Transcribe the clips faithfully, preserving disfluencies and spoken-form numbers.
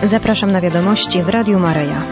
Zapraszam na wiadomości w Radiu Maryja.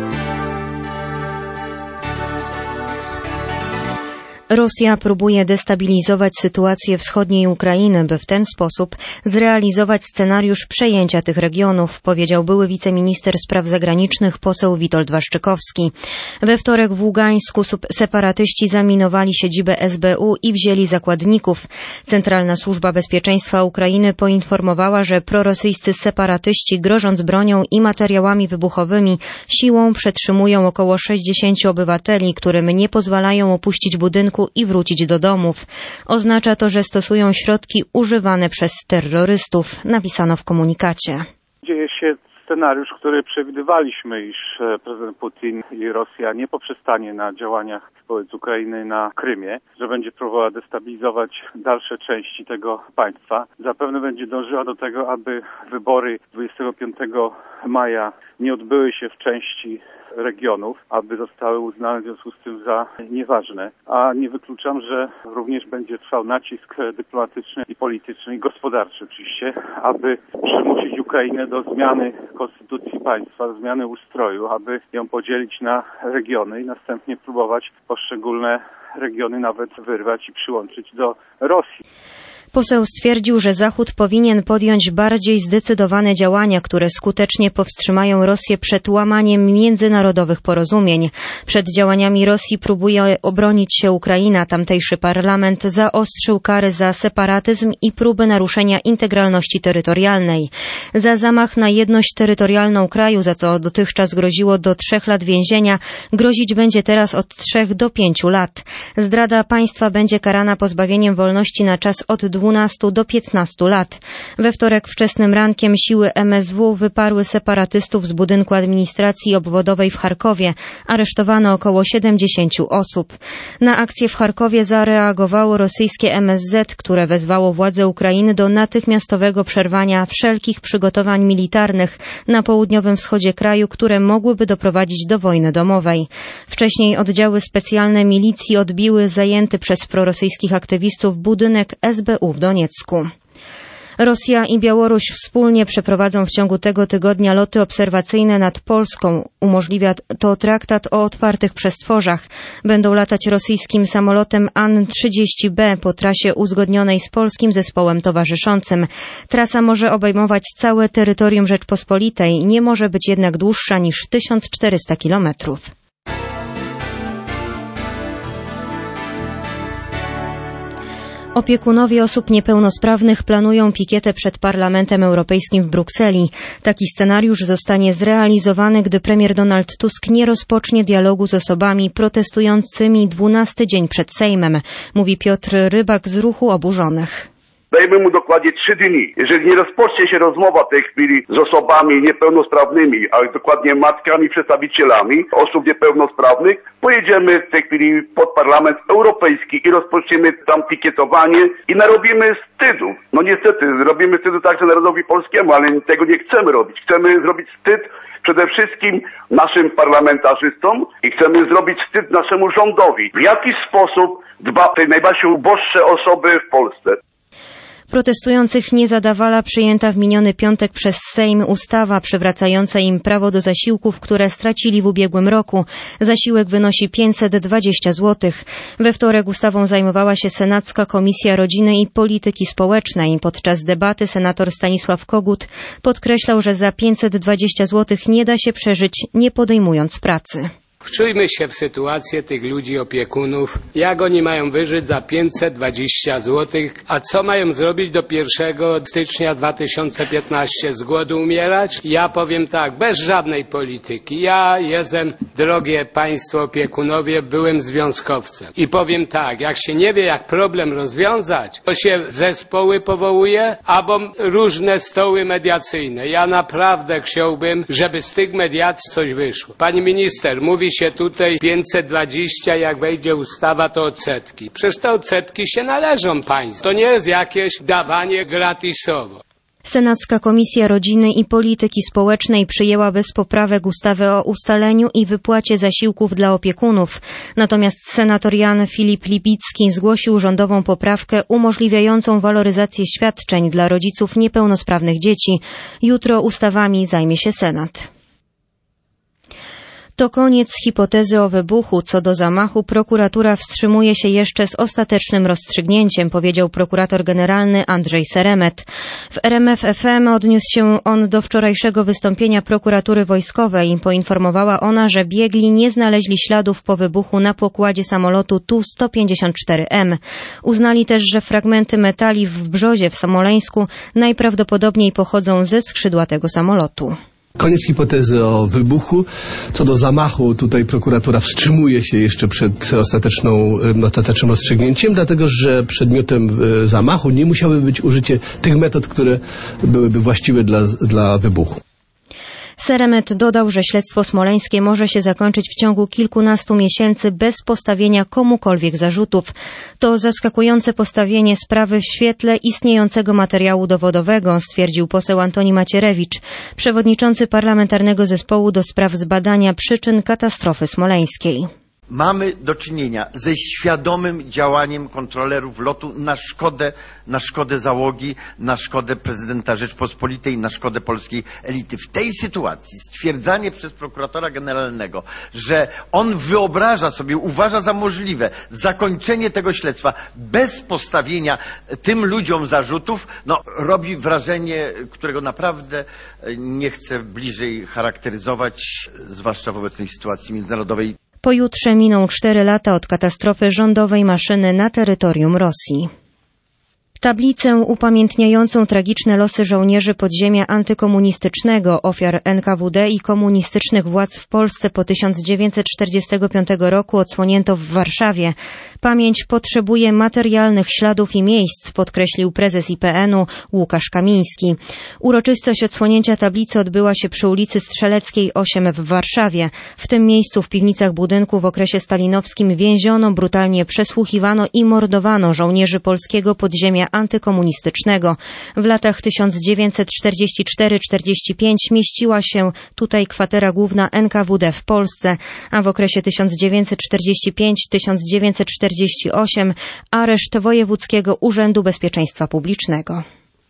Rosja próbuje destabilizować sytuację wschodniej Ukrainy, by w ten sposób zrealizować scenariusz przejęcia tych regionów, powiedział były wiceminister spraw zagranicznych poseł Witold Waszczykowski. We wtorek w Ługańsku separatyści zaminowali siedzibę S B U i wzięli zakładników. Centralna Służba Bezpieczeństwa Ukrainy poinformowała, że prorosyjscy separatyści, grożąc bronią i materiałami wybuchowymi, siłą przetrzymują około sześćdziesięciu obywateli, którym nie pozwalają opuścić budynku i wrócić do domów. Oznacza to, że stosują środki używane przez terrorystów, napisano w komunikacie. Dzieje się scenariusz, który przewidywaliśmy, iż prezydent Putin i Rosja nie poprzestanie na działaniach wobec Ukrainy na Krymie, że będzie próbowała destabilizować dalsze części tego państwa. Zapewne będzie dążyła do tego, aby wybory dwudziestego piątego maja nie odbyły się w części regionów, aby zostały uznane w związku z tym za nieważne. A nie wykluczam, że również będzie trwał nacisk dyplomatyczny i polityczny i gospodarczy oczywiście, aby przymusić Ukrainę do zmiany konstytucji państwa, do zmiany ustroju, aby ją podzielić na regiony i następnie próbować poszczególne regiony nawet wyrwać i przyłączyć do Rosji. Poseł stwierdził, że Zachód powinien podjąć bardziej zdecydowane działania, które skutecznie powstrzymają Rosję przed łamaniem międzynarodowych porozumień. Przed działaniami Rosji próbuje obronić się Ukraina. Tamtejszy parlament zaostrzył kary za separatyzm i próby naruszenia integralności terytorialnej. Za zamach na jedność terytorialną kraju, za co dotychczas groziło do trzech lat więzienia, grozić będzie teraz od trzech do pięciu lat. Zdrada państwa będzie karana pozbawieniem wolności na czas od dwunastu do piętnastu lat. We wtorek wczesnym rankiem siły M S W wyparły separatystów z budynku administracji obwodowej w Charkowie. Aresztowano około siedemdziesięciu osób. Na akcję w Charkowie zareagowało rosyjskie M S Z, które wezwało władze Ukrainy do natychmiastowego przerwania wszelkich przygotowań militarnych na południowym wschodzie kraju, które mogłyby doprowadzić do wojny domowej. Wcześniej oddziały specjalne milicji odbiły zajęty przez prorosyjskich aktywistów budynek S B U w Doniecku. Rosja i Białoruś wspólnie przeprowadzą w ciągu tego tygodnia loty obserwacyjne nad Polską. Umożliwia to traktat o otwartych przestworzach. Będą latać rosyjskim samolotem An trzydzieści B po trasie uzgodnionej z polskim zespołem towarzyszącym. Trasa może obejmować całe terytorium Rzeczpospolitej, nie może być jednak dłuższa niż tysiąc czterysta kilometrów. Opiekunowie osób niepełnosprawnych planują pikietę przed Parlamentem Europejskim w Brukseli. Taki scenariusz zostanie zrealizowany, gdy premier Donald Tusk nie rozpocznie dialogu z osobami protestującymi dwunasty dzień przed Sejmem, mówi Piotr Rybak z Ruchu Oburzonych. Dajmy mu dokładnie trzy dni. Jeżeli nie rozpocznie się rozmowa w tej chwili z osobami niepełnosprawnymi, a dokładnie matkami, przedstawicielami osób niepełnosprawnych, pojedziemy w tej chwili pod Parlament Europejski i rozpoczniemy tam pikietowanie i narobimy wstydu. No niestety, robimy wstydu także narodowi polskiemu, ale tego nie chcemy robić. Chcemy zrobić wstyd przede wszystkim naszym parlamentarzystom i chcemy zrobić wstyd naszemu rządowi. W jaki sposób dba o te najbardziej uboższe osoby w Polsce? Protestujących nie zadawala przyjęta w miniony piątek przez Sejm ustawa przywracająca im prawo do zasiłków, które stracili w ubiegłym roku. Zasiłek wynosi pięćset dwadzieścia złotych. We wtorek ustawą zajmowała się Senacka Komisja Rodziny i Polityki Społecznej. Podczas debaty senator Stanisław Kogut podkreślał, że za pięćset dwadzieścia złotych nie da się przeżyć, nie podejmując pracy. Wczujmy się w sytuację tych ludzi, opiekunów, jak oni mają wyżyć za pięćset dwadzieścia złotych, a co mają zrobić do pierwszego stycznia dwa tysiące piętnastego, z głodu umierać? Ja powiem tak, bez żadnej polityki. Ja jestem, drogie państwo opiekunowie, byłem związkowcem. I powiem tak, jak się nie wie, jak problem rozwiązać, to się zespoły powołuje, albo różne stoły mediacyjne. Ja naprawdę chciałbym, żeby z tych mediacji coś wyszło. Pani minister, mówi się tutaj pięćset dwadzieścia, jak wejdzie ustawa, to odsetki. Przecież te odsetki się należą państwu. To nie jest jakieś dawanie gratisowo. Senacka Komisja Rodziny i Polityki Społecznej przyjęła bez poprawek ustawę o ustaleniu i wypłacie zasiłków dla opiekunów. Natomiast senator Jan Filip Libicki zgłosił rządową poprawkę umożliwiającą waloryzację świadczeń dla rodziców niepełnosprawnych dzieci. Jutro ustawami zajmie się Senat. To koniec hipotezy o wybuchu. Co do zamachu, prokuratura wstrzymuje się jeszcze z ostatecznym rozstrzygnięciem, powiedział prokurator generalny Andrzej Seremet. W R M F F M odniósł się on do wczorajszego wystąpienia prokuratury wojskowej. Poinformowała ona, że biegli nie znaleźli śladów po wybuchu na pokładzie samolotu Tu sto pięćdziesiąt cztery M. Uznali też, że fragmenty metali w Brzozie w Smoleńsku najprawdopodobniej pochodzą ze skrzydłatego samolotu. Koniec hipotezy o wybuchu. Co do zamachu, tutaj prokuratura wstrzymuje się jeszcze przed ostateczną, ostatecznym rozstrzygnięciem, dlatego że przedmiotem zamachu nie musiały być użycie tych metod, które byłyby właściwe dla, dla wybuchu. Seremet dodał, że śledztwo smoleńskie może się zakończyć w ciągu kilkunastu miesięcy bez postawienia komukolwiek zarzutów. To zaskakujące postawienie sprawy w świetle istniejącego materiału dowodowego, stwierdził poseł Antoni Macierewicz, przewodniczący Parlamentarnego Zespołu do spraw zbadania przyczyn katastrofy smoleńskiej. Mamy do czynienia ze świadomym działaniem kontrolerów lotu na szkodę, na szkodę załogi, na szkodę prezydenta Rzeczpospolitej, na szkodę polskiej elity. W tej sytuacji stwierdzanie przez prokuratora generalnego, że on wyobraża sobie, uważa za możliwe zakończenie tego śledztwa bez postawienia tym ludziom zarzutów, no, robi wrażenie, którego naprawdę nie chcę bliżej charakteryzować, zwłaszcza w obecnej sytuacji międzynarodowej. Pojutrze miną cztery lata od katastrofy rządowej maszyny na terytorium Rosji. Tablicę upamiętniającą tragiczne losy żołnierzy podziemia antykomunistycznego, ofiar N K W D i komunistycznych władz w Polsce po tysiąc dziewięćset czterdziestego piątego roku odsłonięto w Warszawie. Pamięć potrzebuje materialnych śladów i miejsc, podkreślił prezes I P N u Łukasz Kamiński. Uroczystość odsłonięcia tablicy odbyła się przy ulicy Strzeleckiej osiem w Warszawie. W tym miejscu w piwnicach budynku w okresie stalinowskim więziono, brutalnie przesłuchiwano i mordowano żołnierzy polskiego podziemia antykomunistycznego. W latach tysiąc dziewięćset czterdziesty czwarty do czterdziestego piątego mieściła się tutaj kwatera główna N K W D w Polsce, a w okresie tysiąc dziewięćset czterdziesty piąty do tysiąc dziewięćset czterdziestego ósmego areszt Wojewódzkiego Urzędu Bezpieczeństwa Publicznego.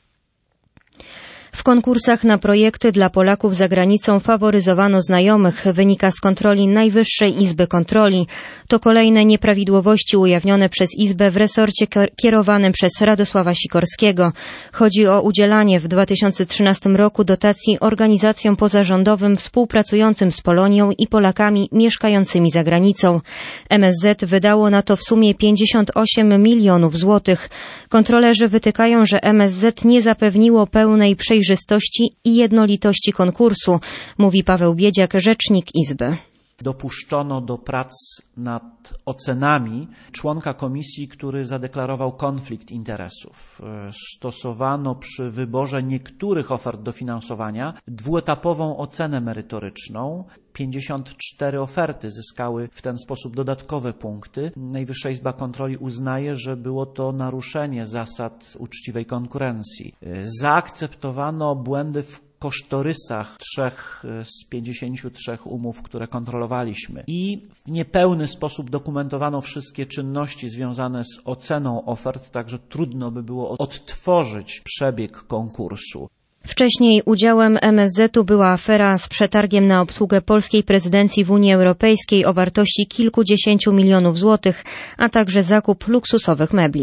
W konkursach na projekty dla Polaków za granicą faworyzowano znajomych, wynika z kontroli Najwyższej Izby Kontroli. To kolejne nieprawidłowości ujawnione przez Izbę w resorcie kierowanym przez Radosława Sikorskiego. Chodzi o udzielanie w dwa tysiące trzynastym roku dotacji organizacjom pozarządowym współpracującym z Polonią i Polakami mieszkającymi za granicą. M S Z wydało na to w sumie pięćdziesiąt osiem milionów złotych. Kontrolerzy wytykają, że M S Z nie zapewniło pełnej przejrzystości i jednolitości konkursu, mówi Paweł Biedziak, rzecznik Izby. Dopuszczono do prac nad ocenami członka komisji, który zadeklarował konflikt interesów. Stosowano przy wyborze niektórych ofert dofinansowania dwuetapową ocenę merytoryczną. pięćdziesiąt cztery oferty zyskały w ten sposób dodatkowe punkty. Najwyższa Izba Kontroli uznaje, że było to naruszenie zasad uczciwej konkurencji. Zaakceptowano błędy w kosztorysach trzech z pięćdziesięciu trzech umów, które kontrolowaliśmy. I w niepełny sposób dokumentowano wszystkie czynności związane z oceną ofert, także trudno by było odtworzyć przebieg konkursu. Wcześniej udziałem M S Z u była afera z przetargiem na obsługę polskiej prezydencji w Unii Europejskiej o wartości kilkudziesięciu milionów złotych, a także zakup luksusowych mebli.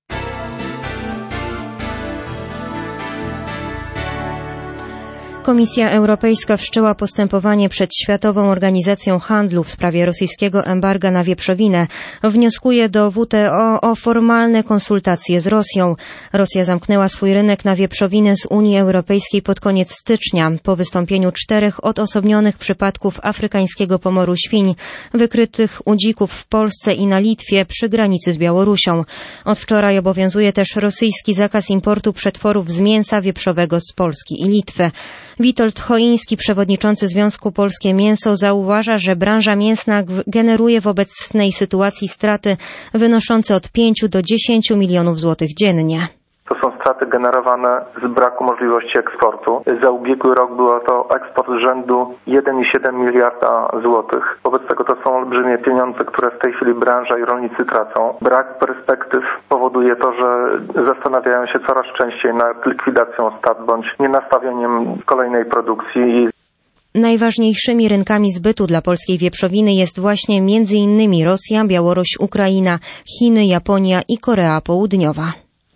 Komisja Europejska wszczęła postępowanie przed Światową Organizacją Handlu w sprawie rosyjskiego embarga na wieprzowinę. Wnioskuje do W T O o formalne konsultacje z Rosją. Rosja zamknęła swój rynek na wieprzowinę z Unii Europejskiej pod koniec stycznia, po wystąpieniu czterech odosobnionych przypadków afrykańskiego pomoru świń, wykrytych u dzików w Polsce i na Litwie przy granicy z Białorusią. Od wczoraj obowiązuje też rosyjski zakaz importu przetworów z mięsa wieprzowego z Polski i Litwy. Witold Choiński, przewodniczący Związku Polskie Mięso, zauważa, że branża mięsna generuje w obecnej sytuacji straty wynoszące od pięciu do dziesięciu milionów złotych dziennie. To są straty generowane z braku możliwości eksportu. Za ubiegły rok było to eksport rzędu jeden przecinek siedem miliarda złotych. Wobec tego to są olbrzymie pieniądze, które w tej chwili branża i rolnicy tracą. Brak perspektyw powoduje to, że zastanawiają się coraz częściej nad likwidacją stad bądź nienastawieniem kolejnej produkcji. Najważniejszymi rynkami zbytu dla polskiej wieprzowiny jest właśnie między innymi Rosja, Białoruś, Ukraina, Chiny, Japonia i Korea Południowa.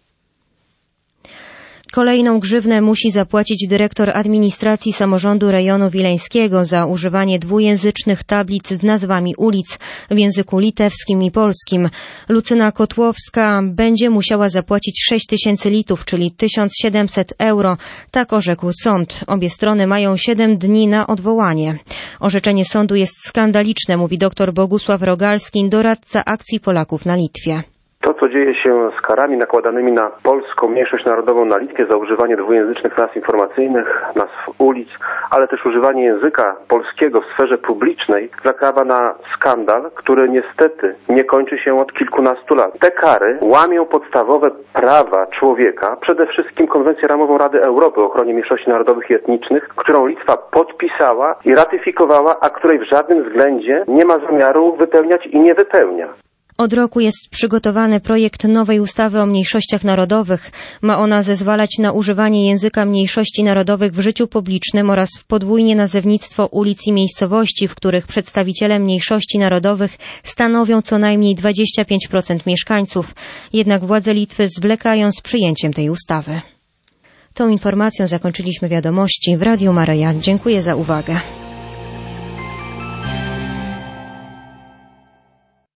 Kolejną grzywnę musi zapłacić dyrektor administracji samorządu rejonu wileńskiego za używanie dwujęzycznych tablic z nazwami ulic w języku litewskim i polskim. Lucyna Kotłowska będzie musiała zapłacić sześć tysięcy litów, czyli tysiąc siedemset euro. Tak orzekł sąd. Obie strony mają siedem dni na odwołanie. Orzeczenie sądu jest skandaliczne, mówi dr Bogusław Rogalski, doradca Akcji Polaków na Litwie. To, co dzieje się z karami nakładanymi na polską mniejszość narodową na Litwie za używanie dwujęzycznych nazw informacyjnych, nazw ulic, ale też używanie języka polskiego w sferze publicznej zakrawa na skandal, który niestety nie kończy się od kilkunastu lat. Te kary łamią podstawowe prawa człowieka, przede wszystkim konwencję ramową Rady Europy o ochronie mniejszości narodowych i etnicznych, którą Litwa podpisała i ratyfikowała, a której w żadnym względzie nie ma zamiaru wypełniać i nie wypełnia. Od roku jest przygotowany projekt nowej ustawy o mniejszościach narodowych. Ma ona zezwalać na używanie języka mniejszości narodowych w życiu publicznym oraz w podwójnie nazewnictwo ulic i miejscowości, w których przedstawiciele mniejszości narodowych stanowią co najmniej dwadzieścia pięć procent mieszkańców. Jednak władze Litwy zwlekają z przyjęciem tej ustawy. Tą informacją zakończyliśmy wiadomości w Radiu Maryja. Dziękuję za uwagę.